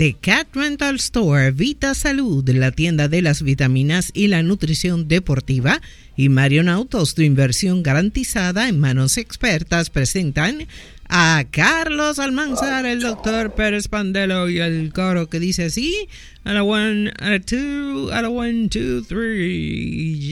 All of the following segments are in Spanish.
de Cat Rental Store, Vita Salud, la tienda de las vitaminas y la nutrición deportiva, y Marion Autos, tu inversión garantizada en manos expertas, presentan a Carlos Almanzar, el doctor Pérez Pandelo y el coro que dice así: a la one, a la two, a la one, two, three.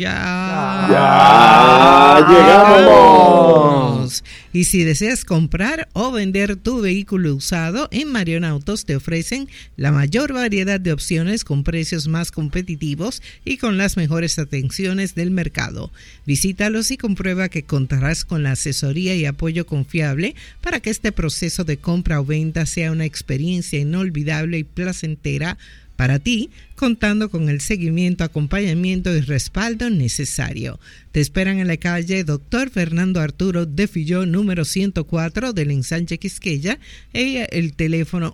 Ya llegamos. Y si deseas comprar o vender tu vehículo usado, en Marion Autos te ofrecen la mayor variedad de opciones con precios más competitivos y con las mejores atenciones del mercado. Visítalos y comprueba que contarás con la asesoría y apoyo confiable para que este proceso de compra o venta sea una experiencia inolvidable y placentera para ti, contando con el seguimiento, acompañamiento y respaldo necesario. Te esperan en la calle Dr. Fernando Arturo de Filló, número 104 del Ensanche Quisqueya, y el teléfono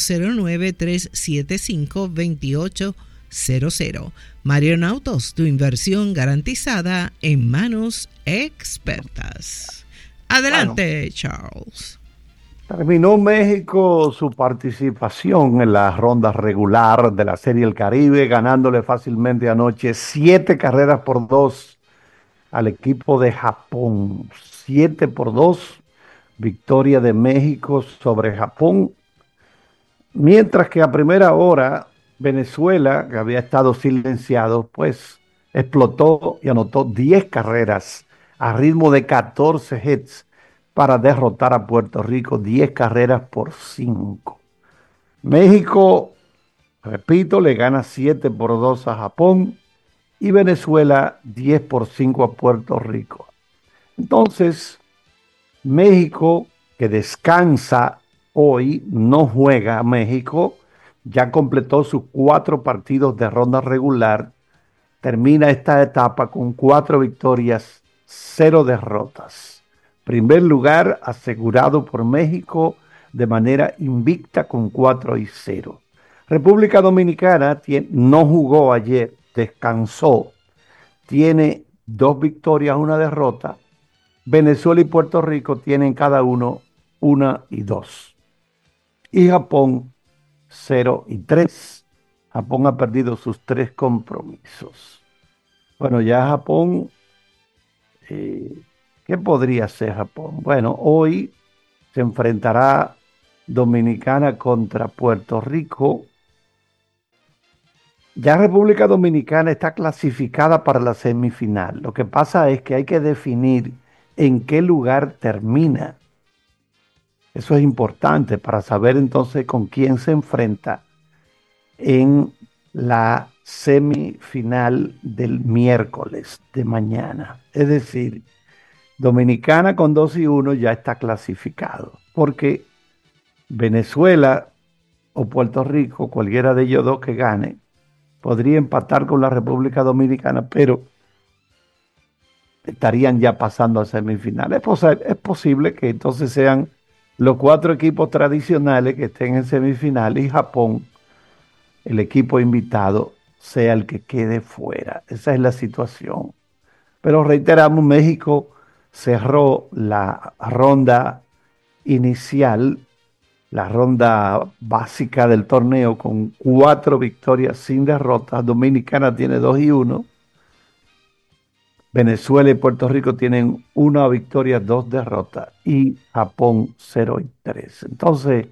809-375-2800. Marion Autos, tu inversión garantizada en manos expertas. Adelante, Charles. Terminó México su participación en la ronda regular de la Serie del Caribe, ganándole fácilmente anoche 7-2 al equipo de Japón. 7-2, victoria de México sobre Japón. Mientras que a primera hora, Venezuela, que había estado silenciado, pues explotó y anotó 10 carreras a ritmo de 14 hits para derrotar a Puerto Rico 10-5. México, repito, le gana 7-2 a Japón y Venezuela 10-5 a Puerto Rico. Entonces, México, que descansa hoy, no juega. México ya completó sus 4 partidos de ronda regular, termina esta etapa con 4 victorias, 0 derrotas. Primer lugar asegurado por México de manera invicta con 4-0. República Dominicana no jugó ayer, descansó. Tiene 2 victorias, 1 derrota. Venezuela y Puerto Rico tienen cada uno 1-2. Y Japón 0-3. Japón ha perdido sus 3 compromisos. Bueno, ya Japón... ¿qué podría ser Japón? Bueno, hoy se enfrentará Dominicana contra Puerto Rico. Ya República Dominicana está clasificada para la semifinal. Lo que pasa es que hay que definir en qué lugar termina. Eso es importante para saber entonces con quién se enfrenta en la semifinal del miércoles de mañana. Es decir, Dominicana con 2-1 ya está clasificado, porque Venezuela o Puerto Rico, cualquiera de ellos dos que gane, podría empatar con la República Dominicana, pero estarían ya pasando a semifinales. Es posible que entonces sean los 4 equipos tradicionales que estén en semifinales y Japón, el equipo invitado, sea el que quede fuera. Esa es la situación. Pero reiteramos, México cerró la ronda inicial, la ronda básica del torneo, con 4 victorias sin derrotas. Dominicana tiene 2-1. Venezuela y Puerto Rico tienen 1 victoria, 2 derrotas. Y Japón 0-3. Entonces,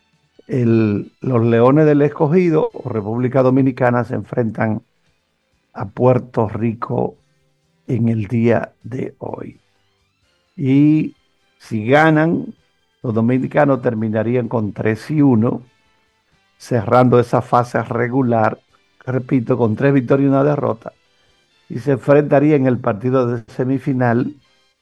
los Leones del Escogido o República Dominicana se enfrentan a Puerto Rico en el día de hoy. Y si ganan, los dominicanos terminarían con 3-1, cerrando esa fase regular, repito, con 3 victorias y 1 derrota, y se enfrentaría en el partido de semifinal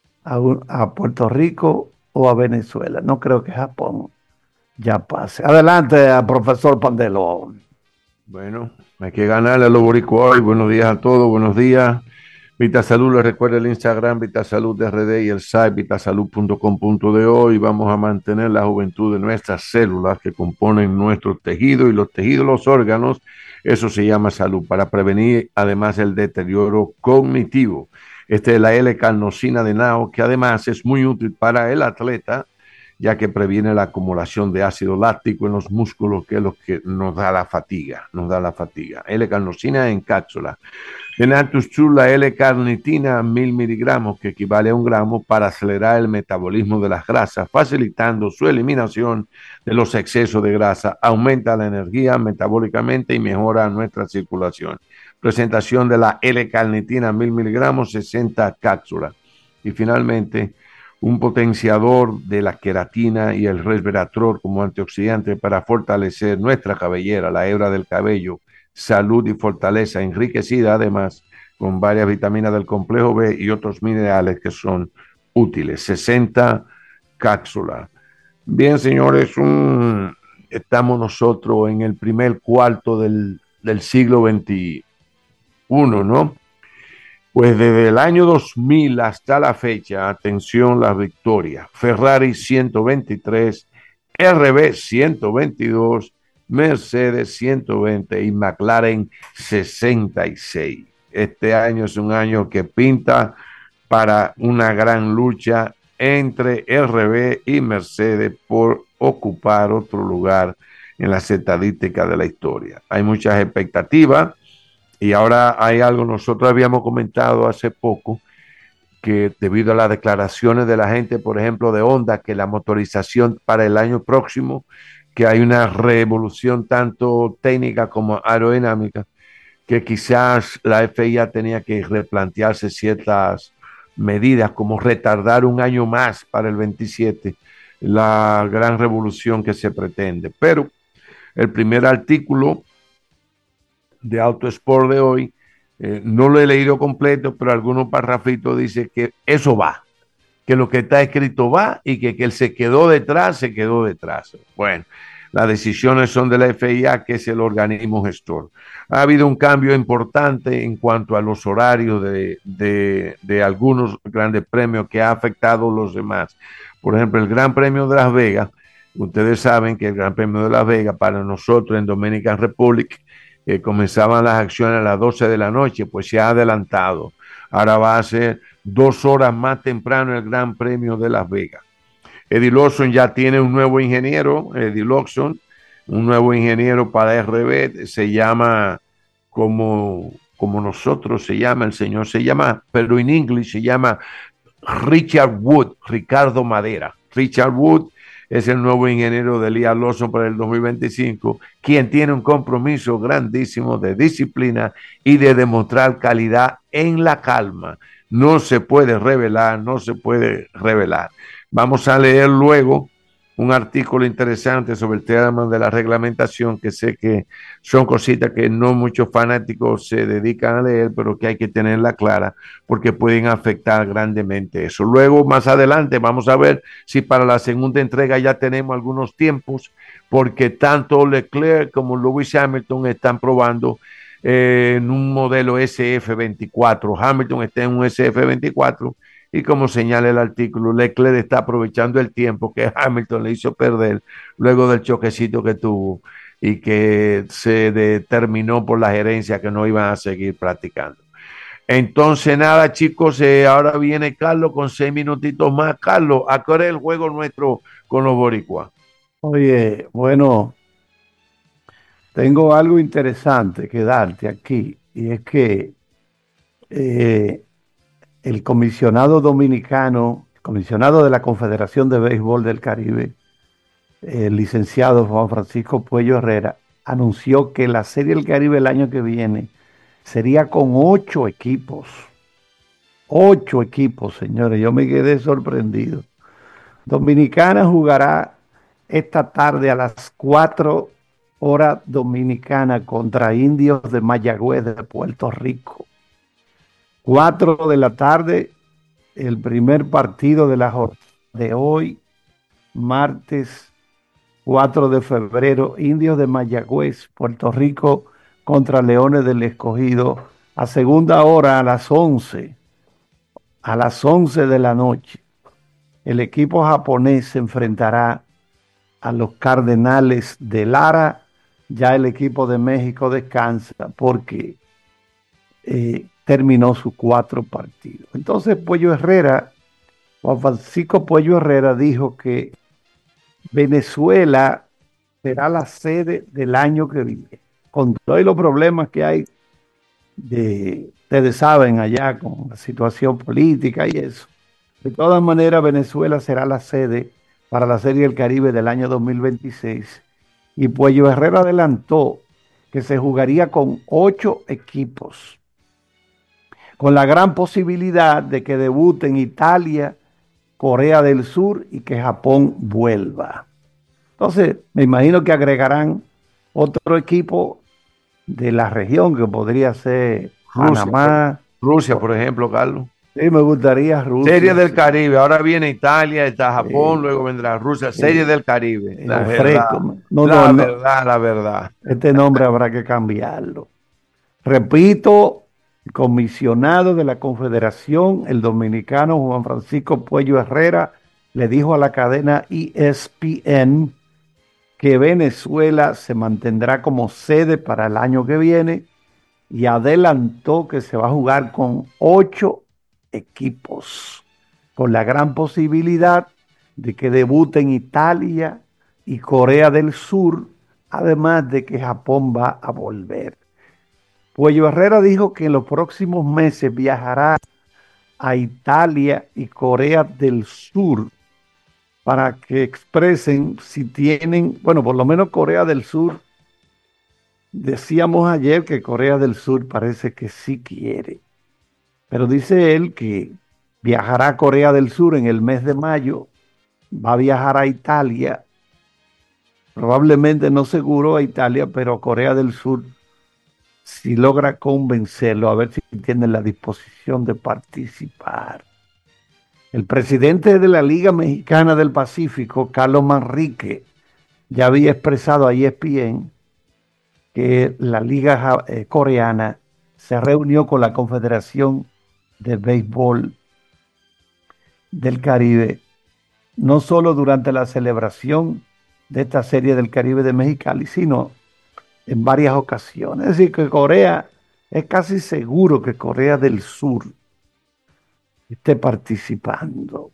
a Puerto Rico o a Venezuela. No creo que Japón ya pase. Adelante, profesor Pandelo. Bueno, hay que ganarle a los boricuas hoy. Buenos días a todos, buenos días. Vitasalud, les recuerda el Instagram Vitasalud RD y el site vitasalud.com.do, y vamos a mantener la juventud de nuestras células que componen nuestro tejido, y los tejidos, los órganos, eso se llama salud, para prevenir además el deterioro cognitivo. Esta es la L-carnosina de Nao, que además es muy útil para el atleta ya que previene la acumulación de ácido láctico en los músculos, que es lo que nos da la fatiga, L-carnosina en cápsula. Tenatus chula L-carnitina 1000 miligramos, que equivale a 1 gramo, para acelerar el metabolismo de las grasas, facilitando su eliminación de los excesos de grasa, aumenta la energía metabólicamente y mejora nuestra circulación. Presentación de la L-carnitina 1000 miligramos, 60 cápsulas. Y finalmente, un potenciador de la queratina y el resveratrol como antioxidante para fortalecer nuestra cabellera, la hebra del cabello, salud y fortaleza, enriquecida además con varias vitaminas del complejo B y otros minerales que son útiles. 60 cápsulas. Bien, señores, estamos nosotros en el primer cuarto del siglo XXI, ¿no? Pues desde el año 2000 hasta la fecha, atención las victorias: Ferrari 123, RB 122, Mercedes 120 y McLaren 66. Este año es un año que pinta para una gran lucha entre RB y Mercedes por ocupar otro lugar en las estadísticas de la historia. Hay muchas expectativas. Y ahora hay algo, nosotros habíamos comentado hace poco, que debido a las declaraciones de la gente, por ejemplo, de Honda, que la motorización para el año próximo, que hay una revolución tanto técnica como aerodinámica, que quizás la FIA tenía que replantearse ciertas medidas, como retardar 1 año más para el 27, la gran revolución que se pretende. Pero el primer artículo de Autosport de hoy, no lo he leído completo, pero algunos parrafitos dice que eso va, que lo que está escrito va y que él se quedó detrás. Bueno, las decisiones son de la FIA, que es el organismo gestor. Ha habido un cambio importante en cuanto a los horarios de algunos grandes premios que ha afectado a los demás. Por ejemplo, el Gran Premio de Las Vegas, ustedes saben que el Gran Premio de Las Vegas para nosotros en Dominican Republic, comenzaban las acciones a las 12 de la noche, pues se ha adelantado. Ahora va a ser 2 horas más temprano el Gran Premio de Las Vegas. Eddie Lawson ya tiene un nuevo ingeniero, un nuevo ingeniero para RB, se llama como nosotros se llama, el señor se llama, pero en inglés se llama Ricardo Madera. Richard Wood es el nuevo ingeniero de Liam Lawson para el 2025, quien tiene un compromiso grandísimo de disciplina y de demostrar calidad en la calma. No se puede revelar. Vamos a leer luego un artículo interesante sobre el tema de la reglamentación, que sé que son cositas que no muchos fanáticos se dedican a leer, pero que hay que tenerla clara porque pueden afectar grandemente eso. Luego, más adelante, vamos a ver si para la segunda entrega ya tenemos algunos tiempos, porque tanto Leclerc como Lewis Hamilton están probando en un modelo SF24. Hamilton está en un SF24 y, como señala el artículo, Leclerc está aprovechando el tiempo que Hamilton le hizo perder luego del choquecito que tuvo y que se determinó por la gerencia que no iban a seguir practicando. Entonces, nada, chicos, ahora viene Carlos con 6 minutitos más. Carlos, ¿a qué hora es el juego nuestro con los boricuas? Oye, bueno, tengo algo interesante que darte aquí, y es que el comisionado dominicano, el comisionado de la Confederación de Béisbol del Caribe, el licenciado Juan Francisco Puello Herrera, anunció que la Serie del Caribe el año que viene sería con 8 equipos. 8 equipos, señores. Yo me quedé sorprendido. Dominicana jugará esta tarde a las 4 horas dominicanas contra Indios de Mayagüez de Puerto Rico. 4 de la tarde, el primer partido de la jornada de hoy, martes 4 de febrero, Indios de Mayagüez, Puerto Rico contra Leones del Escogido, a segunda hora a las 11 de la noche. El equipo japonés se enfrentará a los Cardenales de Lara. Ya el equipo de México descansa porque terminó sus 4 partidos. Entonces Juan Francisco Puello Herrera dijo que Venezuela será la sede del año que viene. Con todos los problemas que hay, ustedes saben, allá con la situación política y eso. De todas maneras, Venezuela será la sede para la Serie del Caribe del año 2026. Y Puello Herrera adelantó que se jugaría con 8 equipos, con la gran posibilidad de que debuten Italia, Corea del Sur y que Japón vuelva. Entonces, me imagino que agregarán otro equipo de la región, que podría ser Rusia, Panamá. Rusia, por ejemplo, Carlos. Sí, me gustaría Rusia. Serie del sí. Caribe, ahora viene Italia, está Japón, luego vendrá Rusia, Serie del Caribe. La verdad, Fresco. la verdad, la verdad. Este nombre habrá que cambiarlo. Repito, el comisionado de la Confederación, el dominicano Juan Francisco Puello Herrera, le dijo a la cadena ESPN que Venezuela se mantendrá como sede para el año que viene y adelantó que se va a jugar con 8 equipos, con la gran posibilidad de que debuten Italia y Corea del Sur, además de que Japón va a volver. Puello Herrera dijo que en los próximos meses viajará a Italia y Corea del Sur para que expresen si tienen, bueno, por lo menos Corea del Sur. Decíamos ayer que Corea del Sur parece que sí quiere, pero dice él que viajará a Corea del Sur en el mes de mayo, va a viajar a Italia, probablemente no seguro a Italia, pero a Corea del Sur, si logra convencerlo, a ver si tiene la disposición de participar. El presidente de la Liga Mexicana del Pacífico, Carlos Manrique, ya había expresado a ESPN que la Liga Coreana se reunió con la Confederación de Béisbol del Caribe, no solo durante la celebración de esta Serie del Caribe de Mexicali, sino en varias ocasiones. Es decir, que Corea, es casi seguro que Corea del Sur esté participando.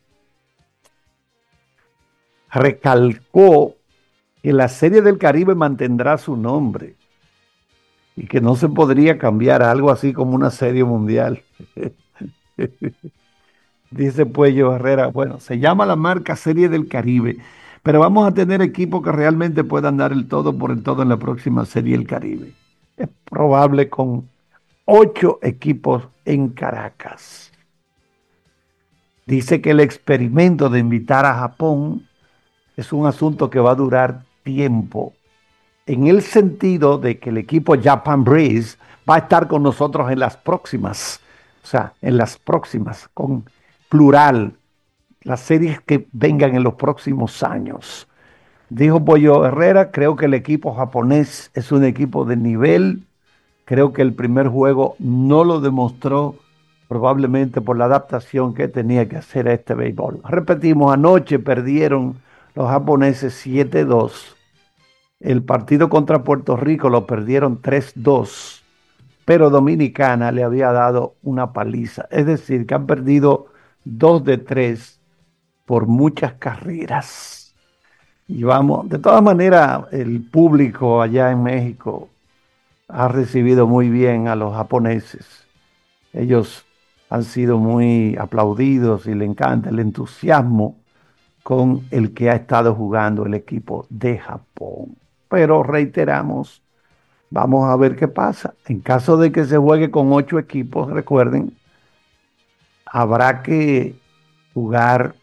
Recalcó que la Serie del Caribe mantendrá su nombre y que no se podría cambiar a algo así como una serie mundial. Dice Puello Herrera, bueno, se llama la marca Serie del Caribe, pero vamos a tener equipos que realmente puedan dar el todo por el todo en la próxima Serie del Caribe. Es probable con 8 equipos en Caracas. Dice que el experimento de invitar a Japón es un asunto que va a durar tiempo, en el sentido de que el equipo Japan Breeze va a estar con nosotros en las próximas, o sea, en las próximas, con plural, las series que vengan en los próximos años. Dijo Pollo Herrera, creo que el equipo japonés es un equipo de nivel, creo que el primer juego no lo demostró, probablemente por la adaptación que tenía que hacer a este béisbol. Repetimos, anoche perdieron los japoneses 7-2. El partido contra Puerto Rico lo perdieron 3-2, pero Dominicana le había dado una paliza. Es decir, que han perdido 2 de 3 por muchas carreras. Y vamos, de todas maneras, el público allá en México ha recibido muy bien a los japoneses. Ellos han sido muy aplaudidos y le encanta el entusiasmo con el que ha estado jugando el equipo de Japón. Pero reiteramos, vamos a ver qué pasa. En caso de que se juegue con 8 equipos, recuerden, habrá que jugar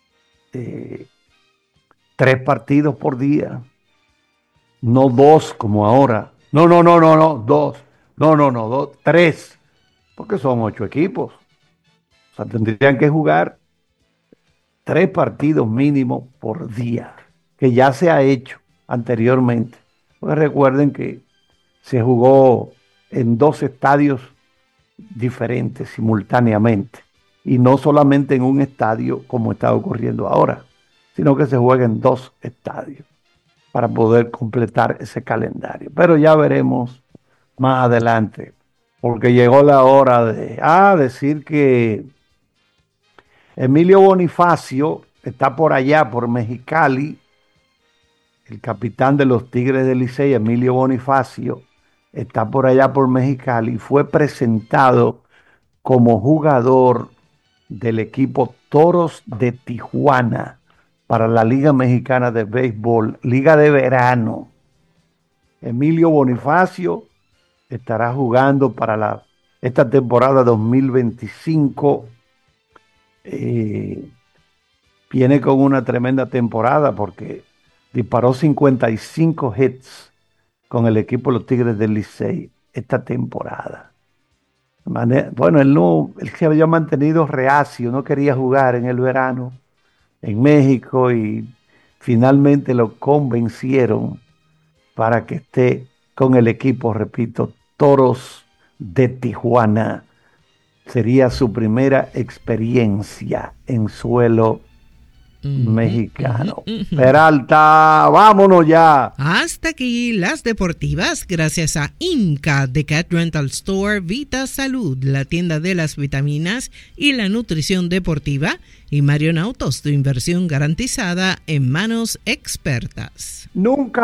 3 partidos por día, no 2 como ahora. No, 2. No, 2, 3, porque son 8 equipos. O sea, tendrían que jugar 3 partidos mínimo por día, que ya se ha hecho anteriormente. Pues recuerden que se jugó en 2 estadios diferentes simultáneamente y no solamente en un estadio como está ocurriendo ahora, sino que se juega en 2 estadios para poder completar ese calendario. Pero ya veremos más adelante, porque llegó la hora de decir que Emilio Bonifacio está por allá, por Mexicali, el capitán de los Tigres del Licey, Emilio Bonifacio, está por allá por Mexicali, fue presentado como jugador del equipo Toros de Tijuana para la Liga Mexicana de Béisbol, Liga de Verano. Emilio Bonifacio estará jugando para esta temporada 2025. Viene con una tremenda temporada porque disparó 55 hits con el equipo de los Tigres del Licey esta temporada. Bueno, él se había mantenido reacio, no quería jugar en el verano en México y finalmente lo convencieron para que esté con el equipo, repito, Toros de Tijuana. Sería su primera experiencia en suelo mexicano. Peralta, vámonos ya. Hasta aquí las deportivas, gracias a Inca de Cat Rental Store, Vita Salud, la tienda de las vitaminas y la nutrición deportiva, y Marion Autos, tu inversión garantizada en manos expertas. Nunca